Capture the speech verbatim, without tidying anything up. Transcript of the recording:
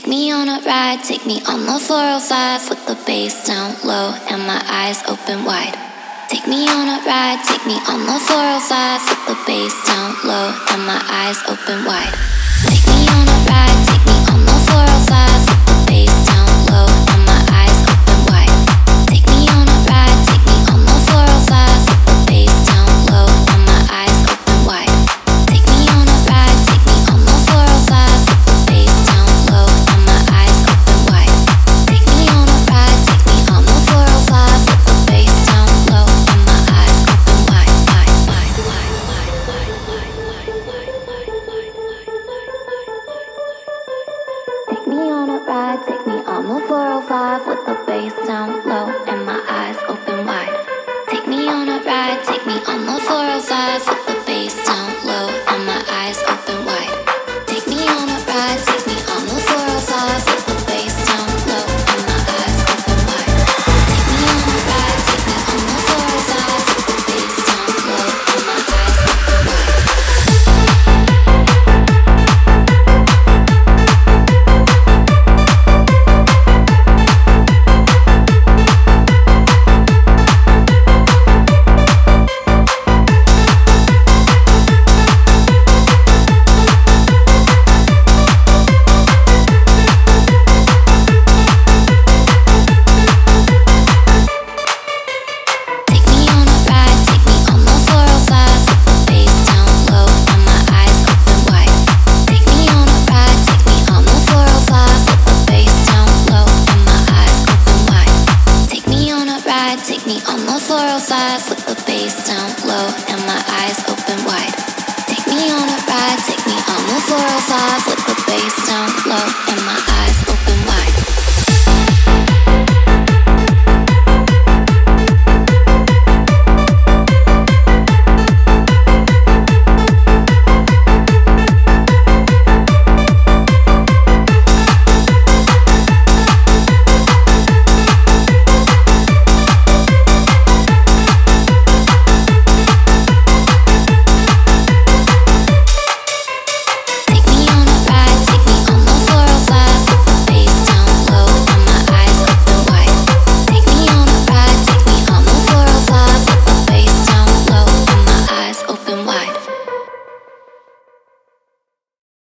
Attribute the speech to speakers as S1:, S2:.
S1: Take me on a ride, take me on the four oh five with the bass down low and my eyes open wide. Take me on a ride, take me on the four oh five with the bass down low and my eyes open wide. Take me on a ride, take me on the four oh five with the bass down low and my eyes open wide. Take me on a ride, take me on the four oh five with the bass down low and my eyes open wide. Take me on a ride, take me on the four oh five with the bass down low and my eyes open wide. Take me on a ride, take me on the four oh five with the bass down low and my eyes open wide, wide, wide, wide, wide, wide, wide, wide, wide, wide, wide, wide. Take me on a ride, take me on the four oh five with the bass down low and my eyes open wide. Take me on a ride, take me on the four oh five with the bass down low and my eyes open wide. Take me on a ride, take me on the four oh five with the bass down low and my eyes open wide. Take me on a ride, take me on the four oh five with the bass down low and my eyes open wide. Take me on the four oh five with the bass down low and my eyes open wide. Take me on a ride, take me on the four oh five with the bass down low and my eyes